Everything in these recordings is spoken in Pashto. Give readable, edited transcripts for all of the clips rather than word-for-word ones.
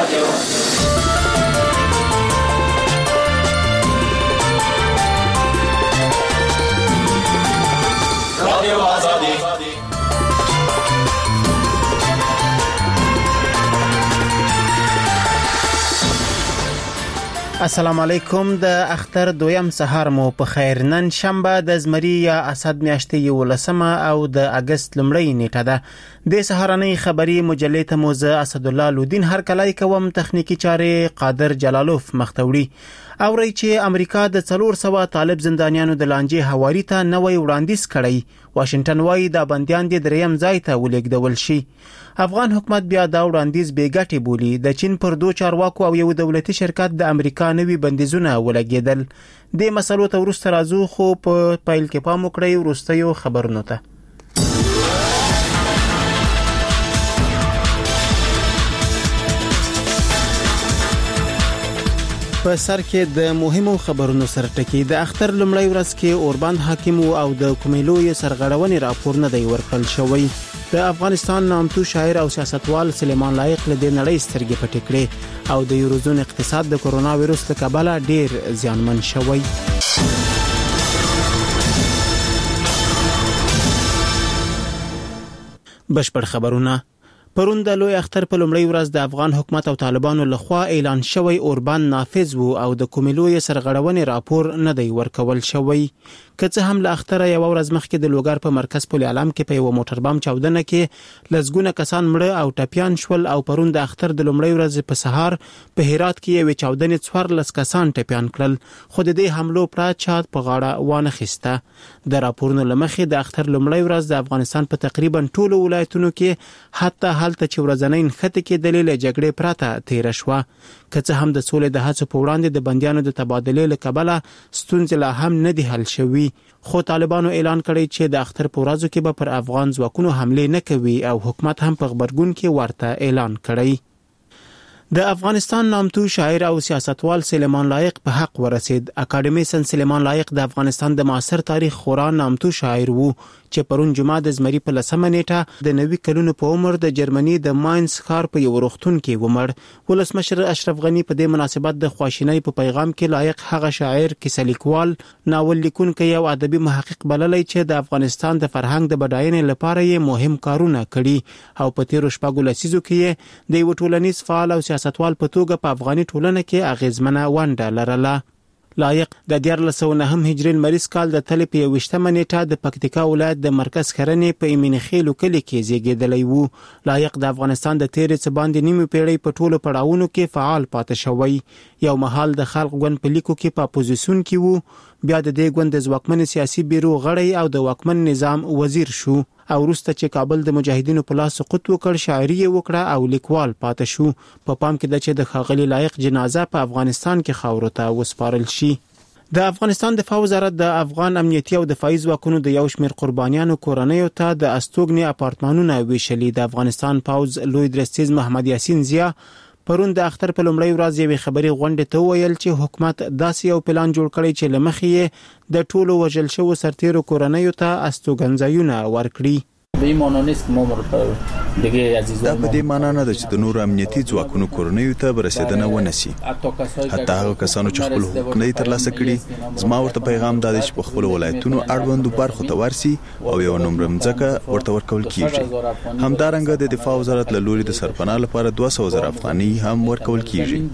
السلام علیکم. د اختر دویم سهار مو په خیر. نن شنبه د زمری یا اسد میاشتې 11 او د اگست لمړۍ نیټه ده. د سهارنۍ خبری مجلې ته مو زه اسد الله لودین هر کله کوم تخنیکی چاره قادر جلالوف مختوړي. اوري چې امریکا د 400 طالب زندانیانو د لانجې حوالی ته نوې وړاندیز کړی. واشنگټن وايي دا بنديان د دریم ځای ته ولېږدول شي. افغان حکومت بیا دا وړاندیز بیګټي بولی. د چین پر دوه چارواکو او یو دولتي شرکت د امریکا نوي بندیزونه ولګیدل. د مسلو ته ورسته راځو، خو په پایل کې پام وکړئ ورستیو خبرونو ته. په سر کې د مهمو خبرونو سره ټکی. د اختر لمړی ورځ کې اوربند حاکم او د کومیلوی سرغړونې راپور نه دی ورکړل شوی. د افغانستان نامتو شاعر او سیاستوال سلیمان لایق له دې نړۍ سترګې پټې کړې او د یوروزون اقتصاد د کرونا وایرس له کبله ډیر زیانمن شوی. بشپړ خبرونه. پرون د لوی اختر په لومړی ورځ د افغان حکومت او طالبانو لخوا اعلان شوی اوربند نافذ وو او د کومیلوی سرغړونې راپور نه دی ورکول شوی. که څه هم له اختره یو ورځ مخکې د لوګر په مرکز پل علم کې په یو موټر بم چاودنه کې لزګونه کسان مړه او ټپیان شول او پرون د اختر د لومړی ورځ په سهار په هرات کې یو چاودنې 14 کسان ټپیان کړل، خو د دې حملو پر چات په غاړه وانه خسته. د راپورونو لمخې د اختر لومړی ورځ د افغانستان په تقریبا ټولو ولایتونو کې حتی هلته چې ورځنۍ نښته کې د لیل جګړې پراته تیر شو. که څه هم د سولې د هڅو په وړاندې د بنديانو د تبادلې له کبله ستونزې لا هم نه دي حل شوي، خو طالبانو اعلان کړی چې د اختر په ورځو کې به پر افغان ځواکونو حمله نه کوي او حکومت هم په خبرګون کې ورته اعلان کړی. د افغانستان نامتو شاعر او سیاستوال سلیمان لایق په حق ورسید. اکاډمیسن سلیمان لایق د افغانستان د معاصر تاریخ خورا نامتو شاعر وو چې پرون جمعه د زمری په 10 نیټه د 90 کلونو په عمر د جرمني د ماینز ښار په یو روغتون کې ومړ. ولسمشر اشرف غنی په دې مناسبت د خواشینۍ په پیغام کې لایق هغه شاعر، کیسه لیکوال، ناول لیکونکی او ادبي محقق بللی چې د افغانستان د فرهنګ د بډاینې لپاره یې مهم کارونه کړي او په تیر شپږو لسیزو کې د یو ټولنیز فعال او سیاستوال په توګه په افغاني ټولنه کې اغیزمنه ونډه لرله. لایق د 1409 هجري لمریز کال د تلې په 28 نیټه د پکتیکا ولایت د مرکز کرنې په ایمنخیلو کلی کې زیږیدلی وو. لایق د افغانستان د تیرې څه باندې نیمه پیړۍ په ټولو پړاوونو کې فعال پاتې شوی. یو مهال د خلق ګوند په لیکو کې په اپوزیسیون کې وو، بیا د دې ګوند د ځواکمن سیاسي بیرو غړی او د واکمن نظام وزیر شو او وروسته چې کابل د مجاهدینو په لاس سقوط وکړ شاعري وکړه او لیکوال پاتې شو. په پام کې د چې د ښاغلي لایق جنازه په افغانستان کې خاورو ته وسپارل شي. د افغانستان دفاع وزارت د افغان امنیتي او دفاعي ځواکونو د یو شمېر قربانیانو کورنیو ته د استوګنې اپارتمانونه ویشلي. د افغانستان پوځ لوی درستیز محمد یاسین زیا پرون د اختر په لومړی ورځ یوې خبري غونډې ته ویل چې حکومت داسې یو پلان جوړ کړی چې لمخې د ټولو وژل شوو سرتیرو کورنیو ته استوګنځایونه ورکړي. به این معنا نیست که ما دیگه عزیزان دا په دې معنا نه ده چې د نور امنیتي ځواکونو کورنیو ته برسیدنه ونسی. حتی هغه کسانو چې خپل حقوق نه ترلاسه کړي، زما ورته پیغام دا دی چې په خپل ولایتونو اړوندو برخو ته ورسي او یو نمبر مځکه ورته ورکول کیږي. همدارنګه د دفاع وزارت له لوري د سرپناه لپاره 200,000 افغانۍ هم ورکول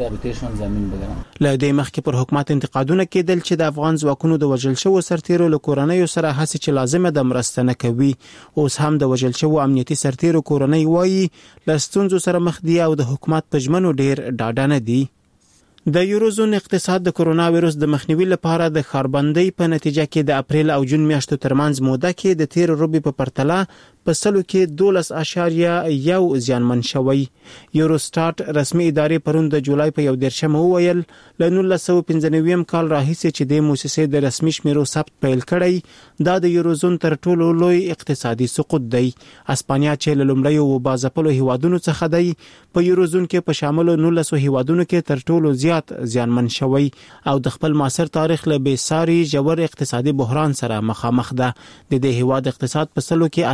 کیږي. له دې مخکې پر حکومت انتقادونه کېدل چې د افغان ځواکونو د وژل شوو سرتیرو له کورنیو سره هڅه چې لازمه ده مرسته نه کوي. اوس هم د وژل شوو امنیتي سرتیرو کورنۍ وایي له ستونزو سره مخ دي او د حکومت په ژمنو ډیر ډاډه نه دي. د یوروزون اقتصاد د کرونا وایرس د مخنیوي لپاره د خاربندۍ په نتیجه کې د اپریل او جون میاشتو ترمنځ موده کې د تیر روبي په پرتله په سلو کې 12.1 زیانمن شوی. یوروسټاټ رسمي ادارې پرون د جولای په 11 وویل له 1995 کال راهیسې چې د موسسې د رسمي شمیرو ثبت پیل کړی، دا د یوروزون تر ټولو لوی اقتصادي سقوط دی. اسپانیا چې له لومړیو وبازپلو هیوادونو څخه دی، په یوروزون کې په شامل 19 هیوادونو کې تر ټولو زیات زیانمن شوی او د خپل معاصر تاریخ له بې ساري ژور اقتصادي بحران سره مخامخ ده. د دې هیواد اقتصاد په سلو کې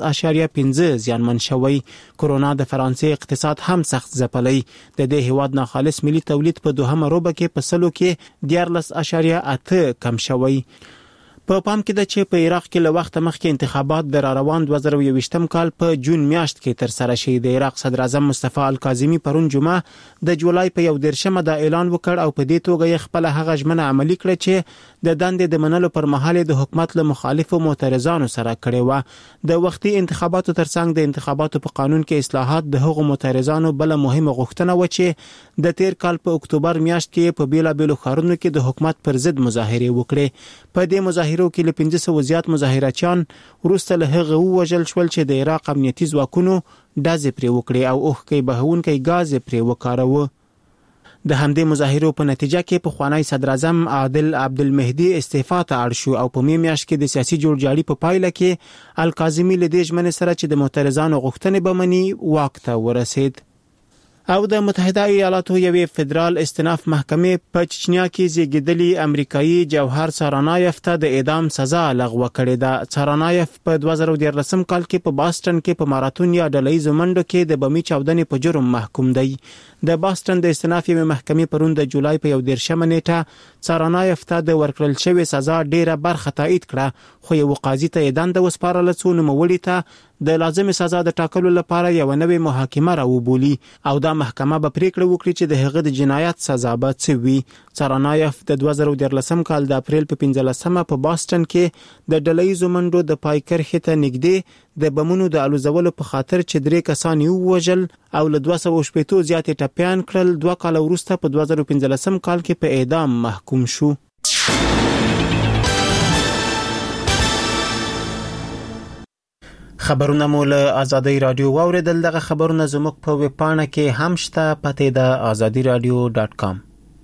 14.5 زیانمن شوی. کرونا د فرانسې اقتصاد هم سخت ځپلی. د دې هیواد ناخالص ملي تولید په دوهمه روبه کې په سلو کې 14.8 کم شوی. په پام کې ده چې په عراق کې له وخت مخکې انتخابات د روان 2021م کال په جون میاشت کې تر سره شي. د عراق صدر اعظم مصطفی الکاظمی پرون جمعه د جولای په 11مه دا اعلان وکړ او په دې توګه خپل هغه ژمنه عملی کړه چې د دندې د منلو پر مهال د حکومت له مخالفو معترضانو سره کړې و. د وختي انتخاباتو ترڅنګ د انتخاباتو په قانون کې اصلاحات د هغو معترضانو بل مهمه غوښتنه و چې د تیر کال په اکتوبر میاشت کې په بیلابیلو ښارونو کې د حکومت پر ضد مظاهره وکړي. په دې مظاهرو کې له 500 زیات مظاهرچیان وروسته له هغه وژل شول چې د عراق امنیتي ځواکونو ډزې پرې وکړې او اوښکې بهونکي غاز پرې وکاروه. د همدې مظاهرو په نتیجه کې پخوانی صدر اعظم عادل عبدالمهدي استعفا ته اړ شو او په میاشت کې د سیاسي جوړجاړي په پایله کې الکاظمی له دې ژمنې سره چې د معترضانو غوښتنې به مني واک ته ورسید. او د متحده ایالاتو یوې فدرال استناف محکمې په چچنیا کې زیږیدلي امریکایي جوهر سارانایف ته د اعدام سزا لغوه کړې ده. سارانایف په 2013 کال کې په باستن کې په ماراتون یا ډلهییزو منډو کې د بمي چاودنې په جرم محکوم دی. د باستن د استناف یوې محکمې پرون د جولای په 11مه نیټه سارانایف ته د ورکړل شوې سزا ډیره برخه تایید کړه، خو یو قاضي ته یې دنده وسپارله څو نوموړي ته د لازمې سزا د ټاکلو لپاره یو نوې محاکمه راوبولي او دا محکمه به پریکړه وکړي چې د هغه د جنایت سزا به څه وي. سارانایف د 2013 کال د اپریل په 15مه په باستن کې د ډلهییزو منډو د پای کرښې ته نږدې د بمونو د الوزولو په خاطر چې 3 کسان یې ووژل او له 280 زیاتې ټپیان کړل. 2 کال وروسته په 2015 کال کې په اعدام محکوم شو. خبرونه مو له آزادۍ رادیو واوریدل. دغه خبرونه زموږ په ویب پاڼه کې هم شته، پته ده azadiradio.com.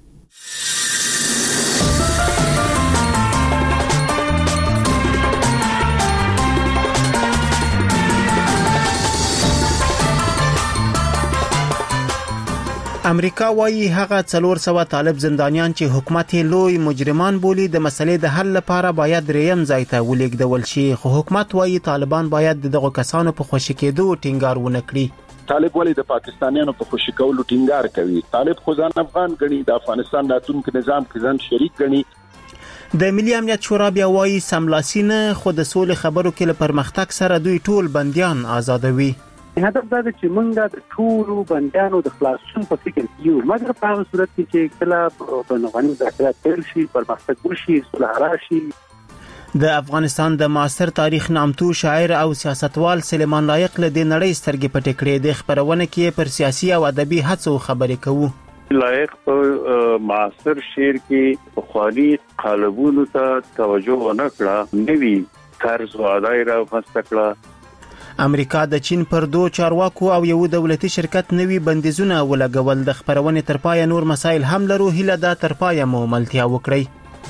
امریکا وايي هغه 400 طالب زندانیان چې حکومت لوی مجرمان بولي د مسلې د حل لپاره باید دریم ځای ته ولېږدول شي، خو حکومت وايي طالبان باید دغه کسانو په خوشی کېدو ټینګار ونه کړي. طالب ولې د پاکستانیانو په خوشی کولو ټینګار کوي؟ طالب خو ځان افغان ګڼي، د افغانستان راتلونکي نظام کې ځان شریک ګڼي. د ملي امنیت شورا بیا وايي سملاسي نه، خو د سولې خبرو کې له پرمختګ سره دوی ټول بنديان آزادوي. هدف دا دی چې موږ د ټولو بندیانو د خلاصون په فکر کې یو، مګر په هغه صورت کې چې کله په نوغاني مذاکرات پیل شي، پرمختګ وشي، صلح راشي. د افغانستان د معاصر تاریخ نامتو شاعر او سیاستوال سلیمان لایق له دې نړۍ سترګې پټې کړې. د خبرونه کې پر سیاسي او ادبي هڅو خبرې کوو. لایق په معاصر شعر کې په خالي قالبونو ته توجه ونه کړه، نوی طرز او ادای را وسته کړه. امریکا د چین پر 2 چارواکو او یو دولتي شرکت نوي بندیزونه ولګول. د خبرونه تر پای نور مسایل هم لرو، هیله ده تر پای مو ملتیا وکړئ.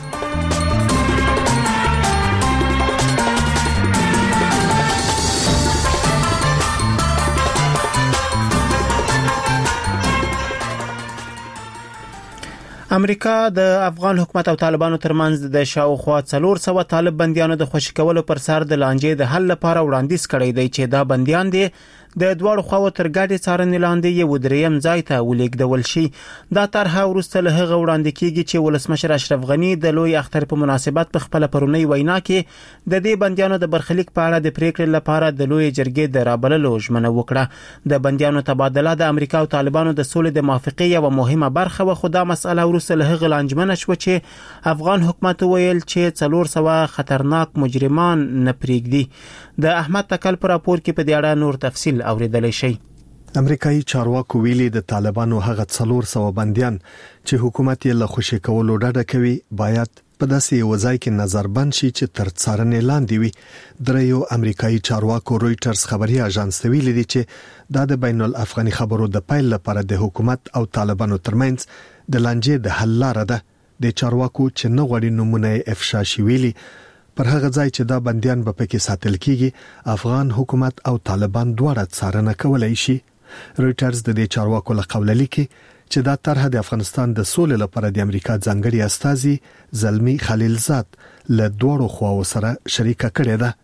امریکا د افغان حکومت او طالبانو ترمنځ د شاوخوا 400 طالب بنديانو د خوشی کولو پر سر د لانجې د حل لپاره وړاندیز کړی دی چې دا بنديان دي د دوړو خواو تر ګډې څارنې لاندې یو دریم ځای ته ولېږدول شي. دا طرحه وروسته له هغه وړاندې کیږي چې ولسمشر اشرف غنی د لوی اختر په مناسبت په خپل پرونی وینا کې د دې بنديانو د برخلیک په اړه د پریکړې لپاره د لوی جرګې د رابللو ژمنه وکړه. د بنديانو تبادله د امریکا او طالبانو د سولې د موافقې یو مهمه برخه و، خو دا مسله وروسته له هغه لانجمنه شو چې افغان حکومت ویل چې 400 خطرناک مجرمان نه پریږدي. د احمد تکل پر راپور کې په دې اړه نور تفصیل اوریدلی شي. امریکایي چارواکو ویلي د طالبانو هغه 400 بنديان چې حکومت یې له خوشی کولو ډډه کوي باید په داسې یو ځای کې نظربند شي چې تر څارنې لاندې وي. دریو امریکایي چارواکو رويټرز خبري اژانس ته ویلي دي چې دا د بین الافغاني خبرو د پیل لپاره د حکومت او طالبانو ترمنځ د لانجې د حل لاره ده. د چارواکو چې نه غوړي نمونه افشا شي ویلي پر هغه ځای چې دا بنديان به پکې ساتل کیږي افغان حکومت او طالبان دواړه څارنه کولای شي. رويټرز د دې چارواکو له قوله لیکي چې دا طرح د افغانستان د سولې لپاره د امریکا ځانګړي استازي زلمی خلیلزاد له دوړو خواو سره شریکه کړې ده.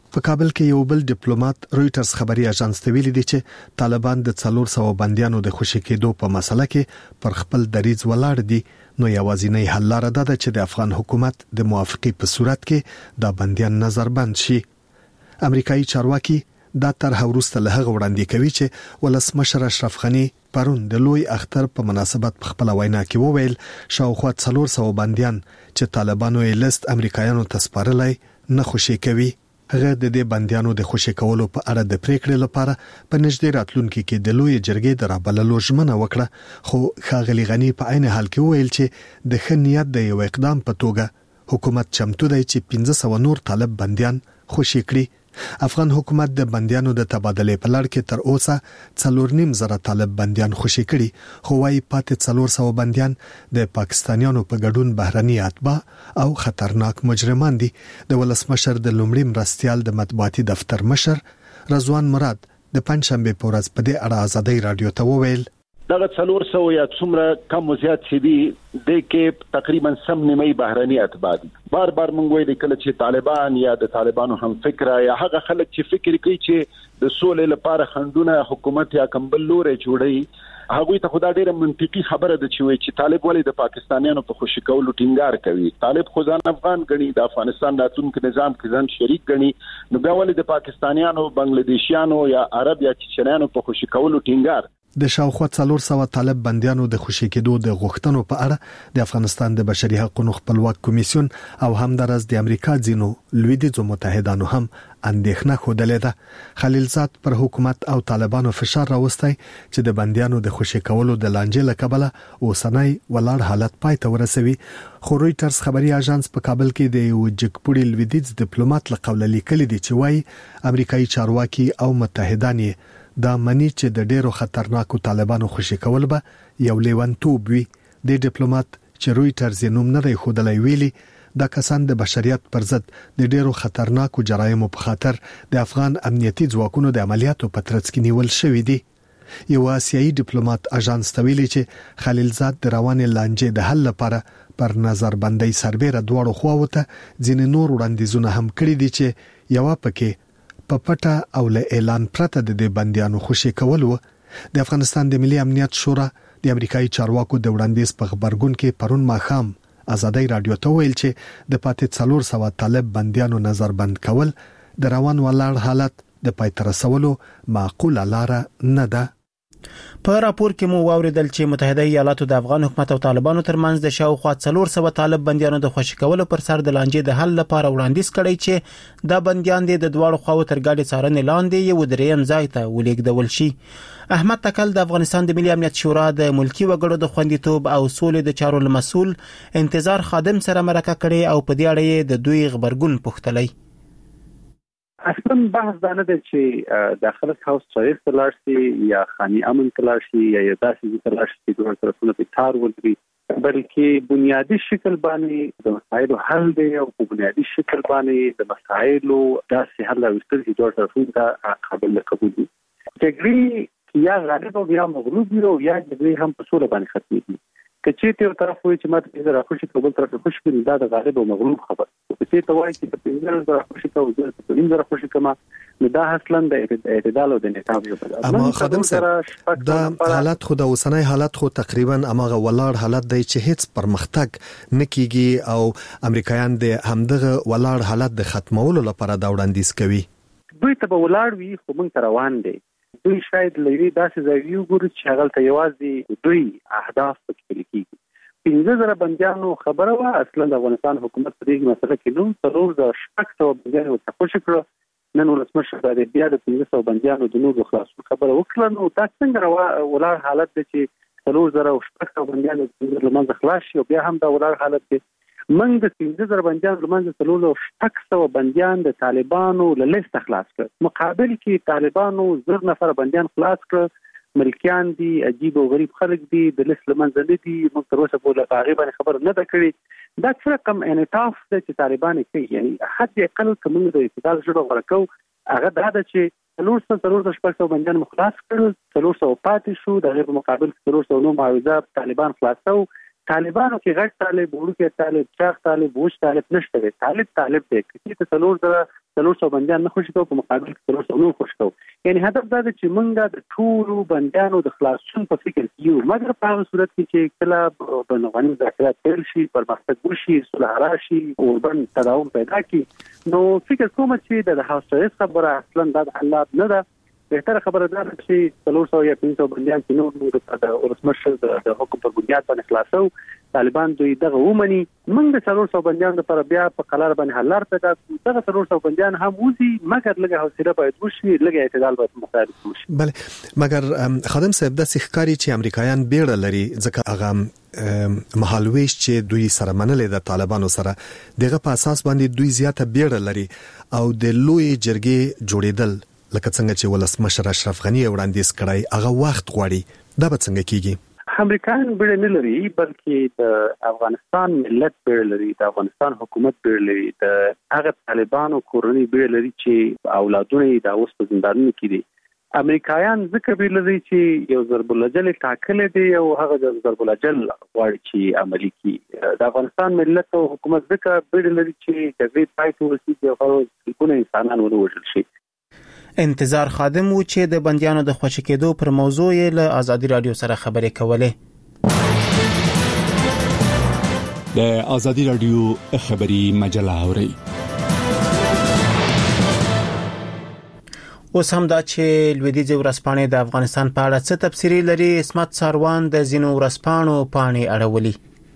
په کابل کې یو بل ډیپلوماټ رويټرز خبري اژانس ته ویلي دی چې طالبان د 400 بنديانو د خوشی کېدو په مسله کې پر خپل دریځ ولاړ دي، نو یوازینی حل لاره ده چې د افغان حکومت د موافقې په صورت کې دا بنديان نظربند شي. امریکایي چارواکي دا طرح وروسته له هغه وړاندې کوي چې ولسمشر اشرف غنی پرون د لوی اختر په مناسبت په خپل وینا کې وویل شاوخوا 400 بنديان چې طالبانو یې لیست امریکایانو ته سپارلای نه خوشی کوي. هغه د دې بنديانو د خوشی کولو په اړه د پریکړې لپاره په نږدې راتلونکي کې د لوی جرګې د رابللو ژمنه وکړه، خو ښاغلي غنی په عین حال کې وویل چې د ښه نیت د یو اقدام په توګه حکومت چمتو دی چې 1500 نور طالب بنديان خوشی کړي. افغان حکومت د بنديانو د تبادلې په لړ کې تر اوسه 4.5 طالب بنديان خوشی کړي، خو وايي پاتې 400 بنديان د پاکستانیانو په ګډون بهرني اتباع او خطرناک مجرمان دي. د ولسمشر د لومړي مرستيال د مطبوعاتي دفتر مشر رضوان مراد د پنځشنبه په ورځ په دې اړه آزادۍ رادیو ته وویل دغه 400 یا څومره کم زیات شي دي د کې تقریبا سم نیمه بهرني اتباع دي. بار مونږ وایي کله چې طالبان یا د طالبانو هم فکر یا هغه خلک چې فکر کوي چې د سولې لپاره خندونه حکومت یا کمبل لوري جوړي، هغه ته خدای ډیره منطقي خبره ده چې طالب ولې د پاکستانیانو په خوشی کولو ټینګار کوي. طالب خو ځان افغان غني، د افغانستان راتلونکي نظام کې ځان شریک غني، نو بیا ولې د پاکستانیانو، بنگلاديشیانو یا عرب یا چچنیانو په خوشی کولو ټینګار. د شاوخوا 400 طالب بنديانو د خوشی کېدو د غوښتنو په اړه د افغانستان د بشري حقوقو خپلواک کمیسیون او همدارس د امریکا ځینو لویدیځو متحدانو هم اندېښنه خوده ده. خلیلزاد پر حکومت او طالبانو فشار راوستي چې د بنديانو د خوشی کولو د لانجې لکبله اوسنۍ ولاړ حالت پای ته ورسوي. خو رويټرز خبري اژانس په کابل کې د یو جګپوړي لویدیځ ډیپلوماټ لقب لیکلي دی چې وايي امریکایي چارواکي او متحدان دا منی چې د ډیرو خطرناکو طالبانو خوشی کول به یو لیونتوب وي. د ډیپلوماټ چې رويټرز نوم نه دی خودلای ویلي دا کسان د بشریت پر ضد د ډیرو خطرناکو جرایمو په خاطر د افغان امنیتي ځواکونو د عملیاتو په ترڅ کې نیول شوی دي. یو آسیایي ډیپلوماټ اژانس ته ویلي چې خلیلزاد د روانې لانجې د حل لپاره پر نظربندۍ سربېره دواړو خواوو ته ځینې نور وړاندیزونه هم کړي دي چې یو پکې په پټه او له اعلان پرته د بنديانو خوشی کول و. د افغانستان د ملي امنیت شورا د امریکایي چارواکو د وړاندیز په خبرګون کې پرون ماښام آزادۍ رادیو ته ویل چې د پاتې 400 طالب بنديانو نظربند کول د روان ولاړ حالت د پای تر رسولو معقوله لار نه ده. په راپور کې مو واوریدل چې متحده ایالاتو د افغان حکومت او طالبانو ترمنځ د شاوخوا 400 طالب بنديانو د خوشی کولو پر سر د لانجې د حل لپاره وړاندیز کړی چې دا بنديان د دواړو خواو تر ګډې څارنې لاندې یو دریم ځای ته ولېږدول شي. احمد تکل د افغانستان د ملي امنیت شورا د ملکی وګړو د خوندیتوب او سولې د چارو مسؤل انتظار خادم سره مرکه کړي او په دې اړه د دوی خبرګون پوښتلی. اصلا بحث دا نه دی چې داخله هاوس چارج تلاشي یا خاني امن تلاشي یا داسې تلاشي چې دوه طرفونه په تار ولري، بلکې بنیادی شکل باندې د مسایلو حل دی او په بنیادی شکل باندې د مسایلو داسې حل راوستل چې دوه طرفونه ته قابل قبول دي. جګړې یا غالب او یا مغلوب وي او یا جګړې هم په سوله باندې ختمېږي. کچې ته یو طرف وایي چې ماته زه راخوشي کوم طرف خوشي کړي، دا د غالب او مغلوب خبر. کچې ته وایي چې په دې زه راخوشي کوم زه راخوشي کوم، نو دا اصلا د اعتدال او د نظام یو بل. اما خادم صاحب دا حالت خو د اوسنۍ حالت خو تقریبا امغه ولاړ حالت دی چې هیڅ پرمختګ نکېږي او امریکایان د همدغه ولاړ حالت د ختمولو لپاره دا وړاندیز کوي. دوی ته به ولاړ وي خو موږ روان دي. دوی شاید لوي داسې ځای وګوري چې هغه ته یوازې دوی اهداف پکې لیکي. 15,000 بنديانو خبره وا اصلا د افغانستان حکومت په دې مسله کې نو 300 بنديانو ته خوشی کړو. نن ولسمشر د بیا د 1500 بنديانو د نور خلاصو خبره وکړه. نو دا څنګه ولاړ حالت دی چې 300 بنديانو د منځ خلاص شي او بیا هم دا ولاړ حالت دی. من د 15,000 بنديانو لمنځه 300 بنديان د طالبانو له لیست خلاص کړ. مقابل کې طالبانو 1000 نفر بنديان خلاص کړ. ملکیان دي، عجیب او غریب خلک دي، د لیست لمنځه نه دي. موږ تر اوسه په هغه باندې خبر نه ده کړې. دا څه رقم انعطاف دی چې طالبان کوي. یعنی حد اقل کوم د اعتدال جوړ ورکو هغه دا ده چې 300 بنديان خلاص کړل، 300 پاتې شو. د غیر مقابل 300 نو معاوضه طالبان خلاصو. طالبانو کې غټ طالب ورکه طالب چاغ طالب وښ طالب نشته دی طالب دی چې څلور بندیان نه خوشي کوي په مقابل کې 300 نور خوشي کوي یعنی هدف دا دی چې موږ د ټول بندیانو د خلاصون په فکر کې یو مګر په هغه صورت کې چې کله بنغاني ذکرات پیل شي پرمختګ وشي صلح راشي او بن تداوم پیدا کی نو فکر کوم چې د حاصل خبره اصلا د حالات نه ده بهتره خبره ده چې 300 یا 500 بندیان چې نور د ولسمشر د حکم پر بنیاد باندې خلاصو طالبان دوی دغه ومني موږ د 300 بندیان لپاره بیا په قرار باندې حل لار پیدا کوو دغه 300 بندیان هم وزي مګر لږه حوصله باید وشي لږه اعتدال باید مخالف وشي بله مګر خادم صاحب د ښکاری چې امریکایان بیړه لري ځکه هغه مهالويش چې دوی سره منلې د طالبانو سره دغه په اساس باندې دوی زیاته بیړه لري او د لوی جرګې جوړیدل لکه څنګه چې ولسمشر اشرف غنی وړاندیز کړی هغه وخت غواړي دا به څنګه کیږي امریکایان بیړه نه لري بلکې د افغانستان ملت بیړه لري د افغانستان حکومت بیړه لري د هغه طالبانو کورنۍ بیړه لري چې اولادونه یې د اوس په زندانونو کې دي امریکایان ذکر بیړه لري چې یو ضرب الجل ټاکل دي او هغه ضرب الجل غواړي چې عملي کړي د افغانستان ملت او حکومت ذکر بیړه لري چې د دې پایته ورسیږي او ټول انسانان ونوژل شي انتظار خادم و چې د بندیانو د خوشی کېدو پر موضوع یې له آزادي رادیو سره خبرې کولې. د آزادي رادیو خبري مجله اوري اوس هم دا چې لویدیځ ورځپاڼې د افغانستان په اړه څه تفسیری لري اسمت ساروان د زینو ورځپاڼو پاڼې اړولي.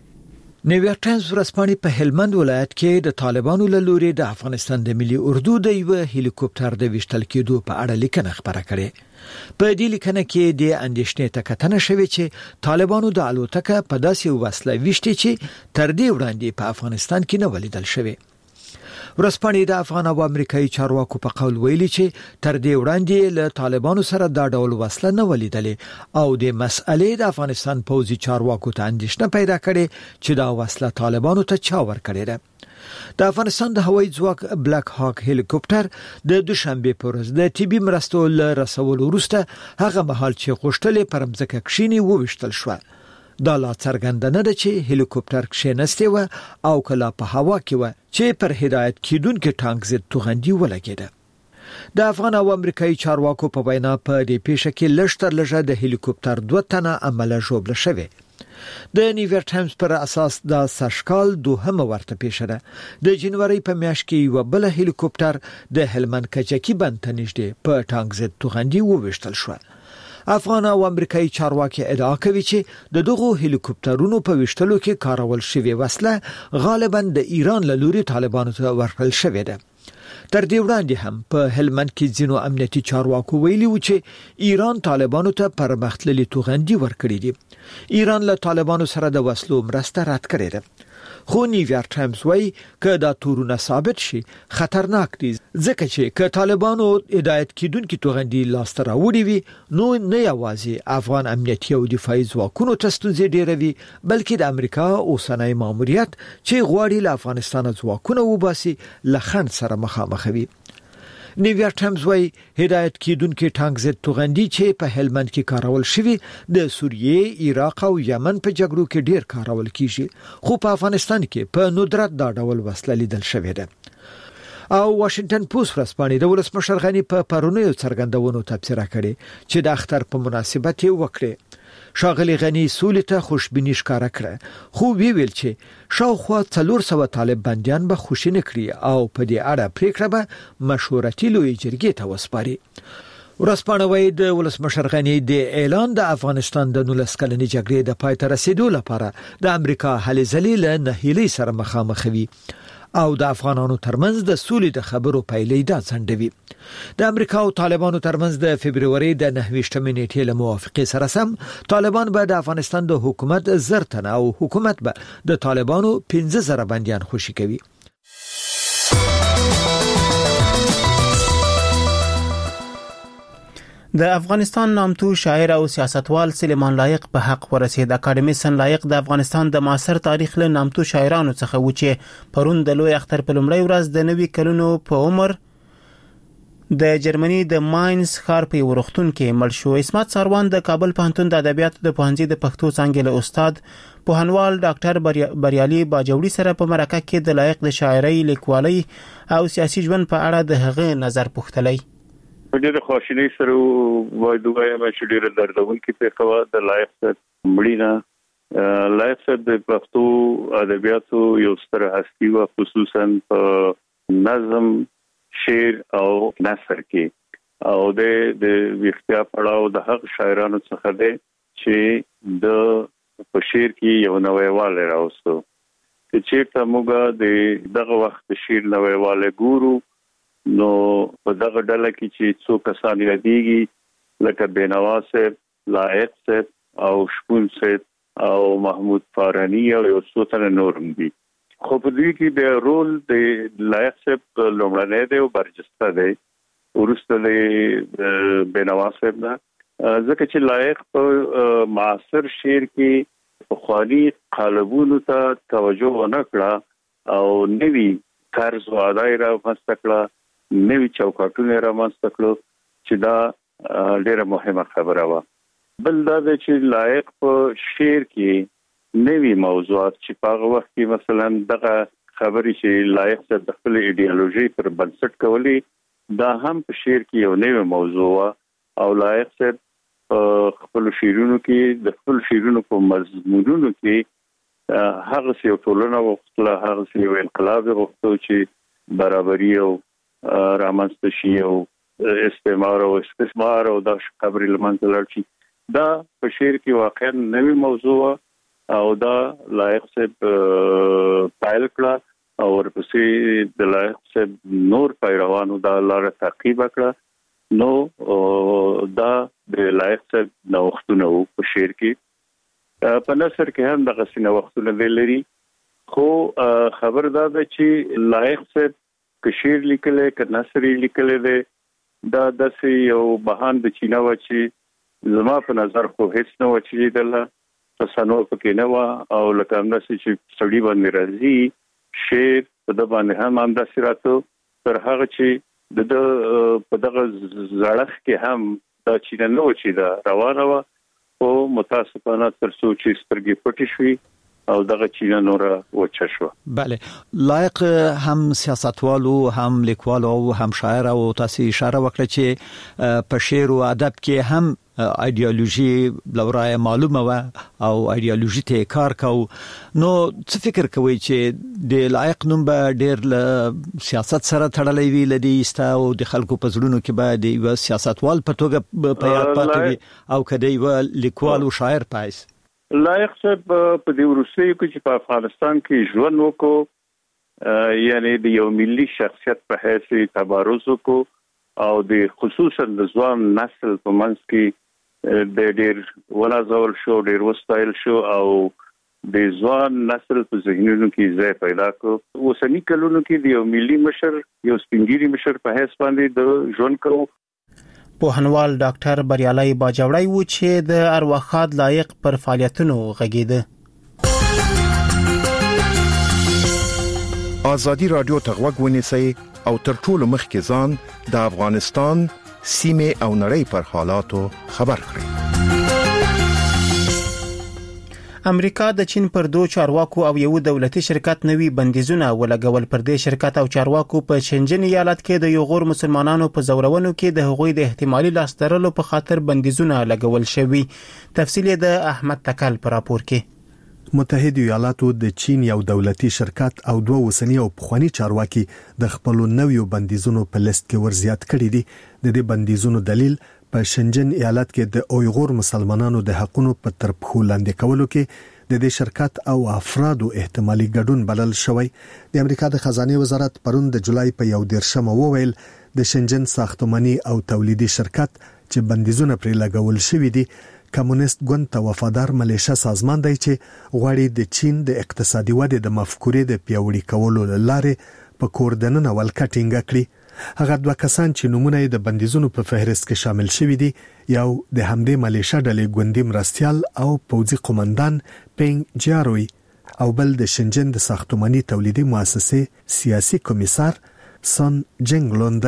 نیویارک ټایمز ورځپاڼې په هلمند ولایت کې د طالبانو له لوري د افغانستان د ملي اردو د یو هلیکوپټر د وشتل کېدو په اړه لیکنه خبره کړې. په دې لیکنه کې د اندېښنې تکتنه شوې چې طالبانو د الوتکه په داسې وسله وشتي چې تر دې وړاندې په افغانستان کې نه ولیدل شوې. ورځپاڼې د افغان او امریکایي چارواکو په قول ویلي چې تر دې وړاندې له طالبانو سره دا ډول وسله نه ولیدلې او د مسئلې د افغانستان پوځي چارواکو ته اندېښنه پیدا کړې چې دا وسله طالبانو ته چا ورکړې ده. د افغانستان د هوایي ځواک بلاک هاک هلیکوپټر د دوشنبه پر ورځ د طبي مرستو له رسولو وروسته هغه مهال چې غوښتلې پر مځکه کښینی وویشتل شو. دا لا څرګنده نه ده چې هلیکوپټر کښینسته و او کله په هوا کې و چې پر هدایت کیدونکو ټانک ضد توغندي ولګیده. د افغان او امریکایي چارواکو په وینا په دې پیښه کې لږتر لږه د هلیکوپټر 2 تنه عمله ژوبل شوه. د نیویارک ټایمز پر اساس د سشکال دوهمه ورته پیښه ده. د جنوري په میاشت کې یو بل هلیکوپټر د هلمند کچکی بند ته نږدې په ټانک ضد توغندي وویشتل شو. افغان او امریکایي چارواکي ادعا کوي چې د دغو هلیکوپټرونو په وشتلو کې کارول شوی وسله غالبا د ایران له لوري طالبانو ته ورکړل شوې ده. تر دې وړاندې هم په هلمند کې ځینو امنیتي چارواکو ویلي و چې ایران طالبانو ته پرمختللي توغندي ورکړي دي. ایران له طالبانو سره د وسلو مرسته رد کړې ده. خو نیویارک ټایمز وايي که دا تورونه ثابت شي خطرناک دي ځکه چې که طالبانو هدایت کیدونکو توغندي لاس ته راوړي وي نو نه یوازې افغان امنیتي او دفاعي ځواکونو ته ستونزې ډېروي بلکې د امریکا اوسنۍ ماموریت چې غواړي له افغانستان ځواکونه وباسي له خنډ سره مخامخ وي. نیویارک ټایمز وايي هدایت کیدونکو ټانک ضد توغندي چې په هلمند کې کارول شوی د سوریې، عراق او یمن په جګړو کې ډیر کارول کیږي خو په افغانستان کې په ندرت دا ډول وسله لیدل شوې ده. او واشنگټن پوسټ ورځپاڼې د ولسمشر غنی په پرونیو څرګندونو تبصره کړې چې د اختر په مناسبت یې وکړه. شاغلی غنی سولې ته خوشبیني ښکارا کړه خو ویل چې شاوخوا 400 طالب بندیان به خوشی نه کړي او په دې اړه پریکړه به مشورتي لوی جرګې ته وسپاري. ورځپاڼه وايي د ولسمشر غنی د اعلان د افغانستان د 19 کلنې جګړې د پای ته رسیدو لپاره د امریکا هلې ځلې له نهیلي سره مخامخ وي او د افغانانو ترمنځ د سولې د خبرو پیلې دا ځندوي. د امریکا او طالبانو ترمنځ د فبرवरी د 9 نیټې له موافقې سره سم طالبان به د افغانستان د حکومت زرتنه او حکومت به د طالبانو 15000 بنديان خوشي کوي. د افغانستان نامتو شاعر او سیاستوال سلیمان لایق په حق ورسید. اکاډمیسن لایق د افغانستان د معاصر تاریخ له نامتو شاعرانو څخه و چې پرون د لوی اختر په لومړی ورځ د 90 کلونو په عمر د جرمني د ماینز ښار په ورختون کې مړ شو. اسمت ساروان د کابل پوهنتون د ادبیاتو د پوهنځي د پښتو څانګې له استاد پوهنوال ډاکټر بریالي باجوړي سره په مرکه کې د لایق د شاعرۍ، لیکوالۍ او سیاسي ژوند په اړه د هغه نظر پوښتلی. په ډېر خوشحالۍ سره وایي چې ډېر دردونکې پیښه د لایق مړینه. لایق د پښتو ادبیاتو یو ستر هستی و، خصوصا په نظم، شعر او نثر کې، او د ویښتیا پړاو د هغه شاعرانو څخه دی چې د په شعر کې یو نویوالی راوستو. چې چېرته موږ د دغه وخت د شعر نویوالی ګورو، نو په دغه ډله کې چې څو کسان یادېږي لکه بینوا صاحب، لایق صاحب او شپون صاحب او محمود فارانی او یو څو تنه نور هم دي. خو په دوی کې د رول د لایق صاحب لومړنی دی او برجسته دی، وروسته د بینوا صاحب نه، ځکه چې لایق په معاصر شعر کې پخواني قالبونو ته توجه ونه کړه او نوي طرز و ادای رامنځته کړه، نوي چوکاټونه رامنځته کړو، چې دا ډېره مهمه خبره وه. بل دا دی چې لایق په شعر کې نوي موضوعات چې په هغه وخت کې مثلا دغه خبرې چې لایق صاحب د خپل ایډیالوژي پر بنسټ کولې، دا هم په شعر کې یو نوی موضوع وه، او لایق صاحب خپل شعرونو کې د خپل شعرونو په مضمونونو کې هغه یو ټولنه غوښتله، هغه یو انقلاب غوښتو چې برابري او رامنځته شي او استعمار او استثمار او د خبرې لمنځه لاړ شي. دا په شعر کې واقعا نوی موضوع او دا لایق صاحب پایل کړه او ورپسې د لایق صاحب نور پیروانو دا لاره تعقیب کړه. نو دا د لایق صاحب نوښتونه وو په شعر کې. په نثر کې هم دغه نوښتونه دی لري، خو خبر دا ده چې لایق صاحب که شعر لیکلی که نثر لیکلی دی، دا داسې یو بهان د چینه و چې زما په نظر خو هیڅ نه و چې لیدله، تصنع پکې نه وه، او لکه همداسې چې سړي باندې راځي شعر په ده باندې هم همداسې راته، تر هغه چې د ده په دغه زړښت کې هم دا چینه نه و چې دا روانه وه، خو متاسفانه تر څو چې سترګې پټې شوي او دغه چینه نوره وچه شو. بله، لایق هم سیاستوالو، هم لیکوالو او هم شاعر، او تاسو اشاره وکړه چې په شعر او ادب کې هم ایدئولوژي لورای معلومه و او ایدئولوژي ته کار کو. نو څه فکر کوي چې د لایق نوم به ډېر له سیاست سره تړلی وي لدی استا او د خلکو په زړونو کې به د یو سیاستوال په توګه په یاد پاتې وي او کله یو لیکوال او شاعر پایس؟ لایق صاحب په دې وروستیو کې چې په افغانستان کې ژوند وکړو، یعنی د یو ملي شخصیت په حیث تبارز وکړو، او د خصوصا د ځوان نسل په منځ کې د ډېر ولازول شو، ډېر وستایل شو، او د ځوان نسل په ذهنونو کې ځای پیدا کړو. اوسني کلونو کې د یو ملي مشر، یو سپینګیري مشر په حیث باندې د ژوند کوو. پوهنوال ډاکټر بریالي باجوړی و چې د ارواښاد لایق پر فعالیتونو غږیده. ازادي رادیو ته غوږ ونیسئ او تر ټولو مخکې ځان د افغانستان سیمه او نړۍ پر حالاتو خبر کړئ. امریکا د چین پر دوه چارواکو او یو دولتي شرکت نوي بندیزونه ولګول. پر دې شرکت او چارواکو په شنجن ایالت کې د یو غور مسلمانانو په زورونو کې د هغوی د احتمالي لاس درلو په خاطر بندیزونه لګول شوي. تفصیل د احمد تکل پر راپور کې. متحده ایالاتو د چین یو دولتي شرکت او دوه وسنی او پخوانی چارواکي د خپل نویو بندیزونو په لیست کې ورزیات کړي دي. د دې بندیزونو دلیل په شنجن ایالت کې د اویغور مسلمانانو د حقونو په ترپخو لاندې کولو کې د دې شرکت او افرادو احتمالي ګډون بلل شوی. د امریکا د خزانه وزارت پرون د جولای په 11 وویل د شنجن ساختماني او تولیدي شرکت چې بندیزونه پر لګول شوی دي کمونیست ګوند ته وفادار ملیشه سازمان دی چې غواړي د چین د اقتصادي ودې د مفکورې د پیاوړي کولو لپاره په کوردننه ولکټینګ کړي. هغه دوه کسان چې نمونه د بندیزونو په فهرست کې شامل شوي دي، یو د همدې ملیشه ډلې ګوندي مرستيال او پوځي قومندان پینګ جاروي او بل د شنجن د ساختماني تولیدي مؤسسې سیاسي کمیسار سن جنګلون دی.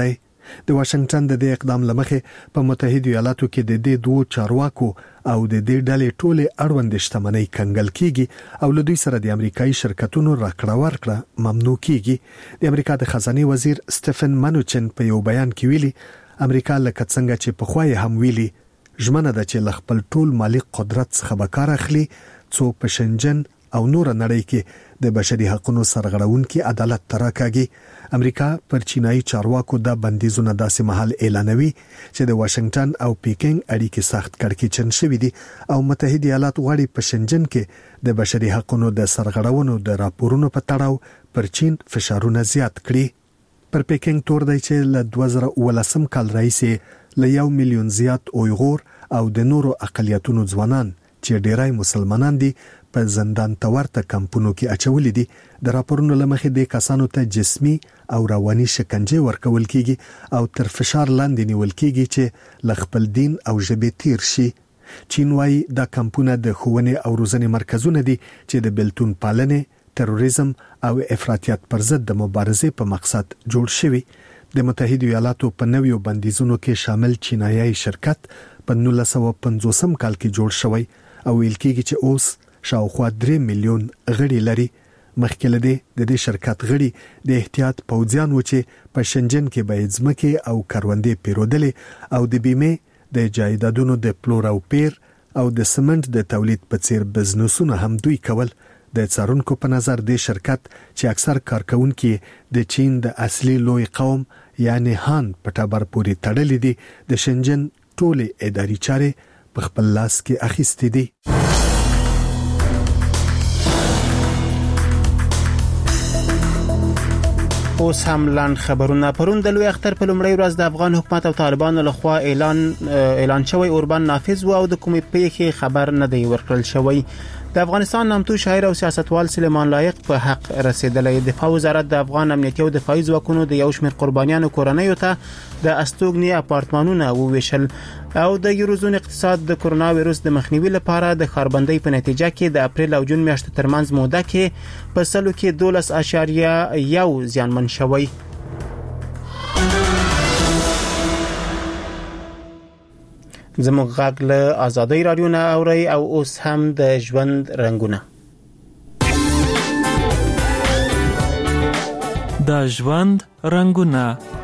د واشنگټن د دې اقدام لمخې په متحده ایالاتو کې د دې دوه چارواکو او د دې ډلې ټوله اړوند شتمنۍ کنګل کیږي او له دوی سره د امریکایي شرکتونو راکړه ورکړه ممنوع کیږي. د امریکا د خزانه وزیر سټيفن منوچن په یو بیان کې ویلي امریکا لکه څنګه چې په خوای هم ویلي ژمنه ده چې خپل ټول مالی قدرت څخه به کار اخلي څو په شنجن او نور نړۍ کې د بشري حقوقو سرغړونکو عدالت تراکاږي. امریکا پر چینایي چارواکو د بندیزونو داسې محل اعلانوي چې د واشنگټن او پیکینګ اړیکې سخت کړکېچن شوې دي او متحده ایالات غواړي په شنجن کې د بشري حقوقو د سرغړونو د راپورونو په تړاو پر چین فشارونه زیات کړي. پر پیکینګ تور دی چې له 2019 کال راهیسې له 1 میلیون زیات اویغور او د نورو اقلیتونو ځوانان چې ډیرای مسلمانان دي په زندان تورته کمپونو کې اچولې دي. د راپورونو لمخې د کسانو ته جسمي او رواني شکنجه ورکول کیږي او تر فشار لاندې نیول کیږي چې لخپل دین او ژبه تیر شي. چین وايي دا کمپونه د ښوونې او روزنې مرکزونه دي چې د بلتون پالنې، تروریزم او افراطیت پر ضد د مبارزې په مقصد جوړ شوی. د متحده ایالاتو په نویو بندیزونو کې شامل چینایي شرکت په 1950 کال کې جوړ شوی او ویل کېږي چې اوس شاوخوا 3 میلیون غړي لري. مخکې له دې د دې شرکت غړي د احتیاط پوځیان و چې په شنجن کې به ځمکې او کروندې پیرودلې او د بیمه د جایدادونو د پلور او پیر او د سمنټ د تولید په څیر بزنسونه هم دوی کول. د څارونکو په نظر د شرکت چې اکثر کارکونکو د چین د اصلي لوی قوم یعنی هان په ټبر پوری تړلې دي د شنجن ټوله اداري چارې په خپل لاس کې اخیستې دي. اوس هم لاند خبرونه. پرون د لوی اختر په لومړۍ ورځ د افغان حکومت او طالبانو لخوا اعلان شوی اوربان نافذ و او د کومې پیښې خبر نه دی ورکړل شوی. د افغانستان نامتو شاعر او سیاستوال سلیمان لایق په حق رسیدلی. دفاع وزارت د افغان امنیتي او دفاعي ځواکونو د یو شمېر قربانیانو کورنیو ته د استوګنې اپارتمانونه وویشل او د یوروزون اقتصاد د کرونا وایروس د مخنیوي لپاره د خاربندۍ په نتیجه کې د اپریل او جون میاشتو ترمنځ موده کې په سلو کې 12.1 زیانمن شوی. زموږ غږ له آزادۍ رادیو نه اوري او اوس هم د ژوند رنگونه. د ژوند رنگونه.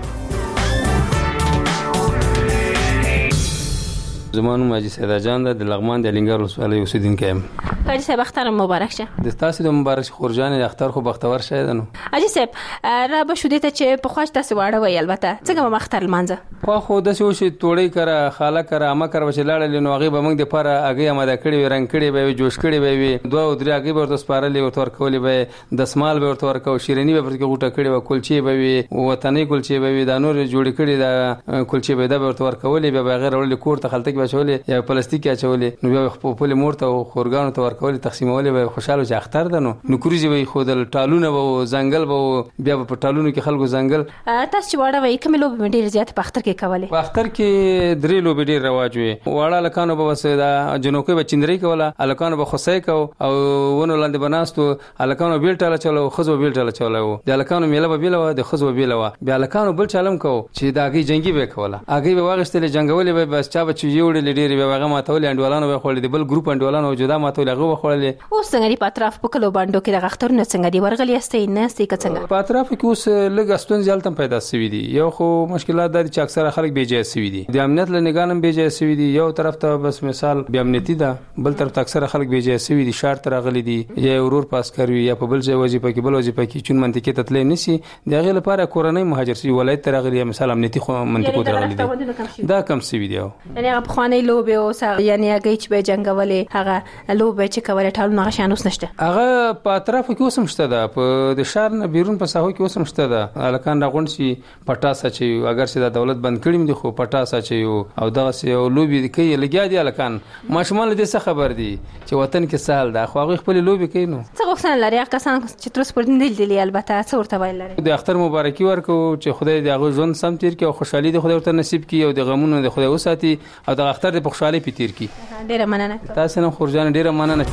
زمانو ماجي سیدا جان د لغمان د لنګر ولسوالۍ اوسیدونکی یم. حاجی صاحب اختر مبارک شه. د تاسو د مبارک خورجان اختر خو بختور شه نو. حاجی صاحب را به شو دته چې په خوښ تاسو واړه وي البته څنګه ما اختر لمانځه خو د څه شي توړی کړه خاله کړه اما کړه چې لاړل نو هغه به موږ د پاره هغه اماده کړی رنگ کړی به جوش کړی به دوه او درې هغه ورته سپارلې ورته ورکولې به د سمال به ورته ورکو شیرینی به ورته غوټه کړی و کلچې به وطني کلچې به د نور جوړ کړی د کلچې به د ورته ورکولې به غیر ورل کور ته خلټک بچولې یا پلاستیک اچولې نو بیا خپل مورته او خورګانو ته ورکولې تقسیمولې به خوشاله چې اختر ده نو کورځي وي خودل ټالونه به زنګل به بیا په ټالونو کې خلکو زنګل. تاسو چې واړه وي کوم لوب ډیر زیات په اختر کې کولې؟ په اختر کې درې لوب ډیر رواج وي. واړه لکانو به وسه دا جنوکي به چندري کوله الکانو به خصای کو او ونه لاندې بناستو الکانو بیلټاله چلو خزو بیلټاله چلو د الکانو میله به بیلو د خزو بیلو بیا الکانو بل چالم کو چې داګي جنگي به کوله اګي به واغستل جنگولې به بس چا به چې جوړې لډیر به هغه ماتول انډوالانو به خولې بل ګروپ انډوالانو جدا ماتول هغه خولې. اوس څنګه په اطراف په کلو باندې کې د اخترونو څنګه دی ورغلی استې نه استې څنګه په اطراف کې اوس لږ استون ځلتم پیدا شوی دي. یو خو مشکلات د چې اکثره خلک بیجای شوی دي د امنیت له نگانم بیجای شوی دي. یو طرف ته بس مثال بیا امنیتي ده بل طرف ته اکثره خلک بیجای شوی دي شهر تر غلي دي یا ورور پاس کوي یا په بل ځای وظیفه کې بل وظیفه کې چون منطقه ته تللی نسی دغه لپاره کورنۍ مهاجر شي ولایت تر غلي مثال امنیتي خو منطقه تر غلي دي دا کم شوی دی. یعنی هغه خوانې لوبه او یعنی هغه چې به جنگولې هغه لوبه چې کوله ټالونه غشان اوس نشته. هغه په اطراف کې اوسم شته ده په د شهر نه بیرون په ساحو کې اوسم شته ده الکان راغون شي پټاسه چې اگر چې د دولت بند کړی دي خو پټاسه چې او دغه سه لوبي کوي لګیا دي الکان ماشومان دې څه خبر دي چې وطن کې سال ده خو هغه خپل لوبي کوي نو څه غوښتنه لري هغه کسان چې تر اوسه پورې نه دي البته څه ورته ویل لري. د اختر مبارکي ورکو چې خدای دې هغه ژوند سم تیر کړي او خوشحالي دې خدای ورته نصیب کړي او د غمونو دې خدای وساتي او د اختر دې په خوشحالي پتیر کړي. ډیره مننه تاسو نه خورجان ډیره مننه.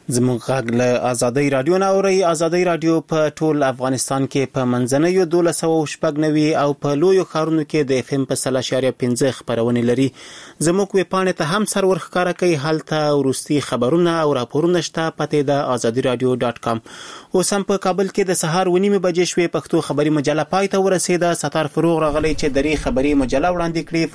زموږ غږ له آزادۍ رادیو نه اوري. آزادۍ رادیو په ټول افغانستان کې په منځنوي 1290 او په لویو ښارونو کې د FM په 3.15 خبرونه لري. زموږ ویبپاڼه ته هم سر ورخکاره کوي. هلته ورستي خبرونه او راپورونه شته. پته د azadiradio.com. اوس هم په کابل کې د سهار 9:30 بجې شوې. پښتو خبري مجله پای ته ورسېده. ستار فروغ راغلی چې درې خبري مجله وړاندې کړې.